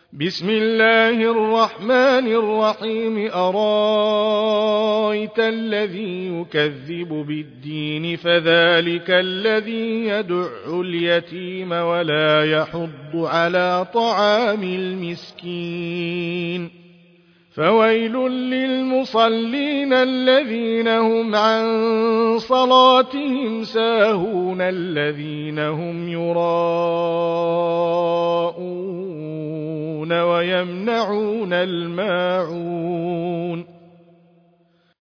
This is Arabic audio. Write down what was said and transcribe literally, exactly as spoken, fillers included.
بسم الله الرحمن الرحيم أرايت الذي يكذب بالدين فذلك الذي يدع اليتيم ولا يحض على طعام المسكين فويل للمصلين الذين هم عن صلاتهم ساهون الذين هم يراءون ويمنعون الماعون